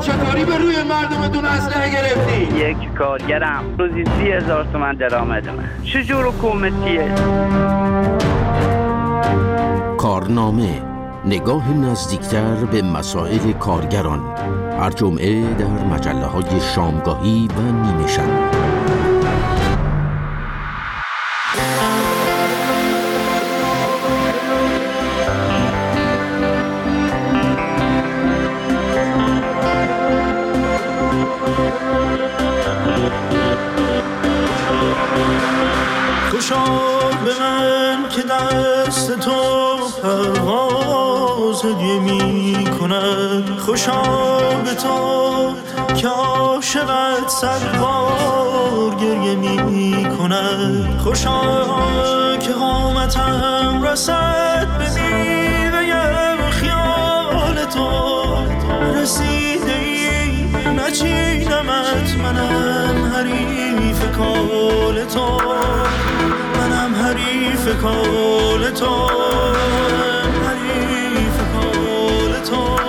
چطوری به روی مردمتون اسلحه گرفتی؟ یک کارگرم روزی 30,000 تومان درآمدمه. چجور حکومتیه؟ کارنامه، نگاه نزدیکتر به مسائل کارگران، هر جمعه در مجله‌های شامگاهی و نیمه شب. خوشا به من که دست تو پرواز هدیه می کند، خوشا به تو که عاشقت 100 بار گریه می کند، خوشا که قامتم رسد به میوه خیال تو، رسیده ای نچینمت، منم حریف کال تو، منم حریف کال تو.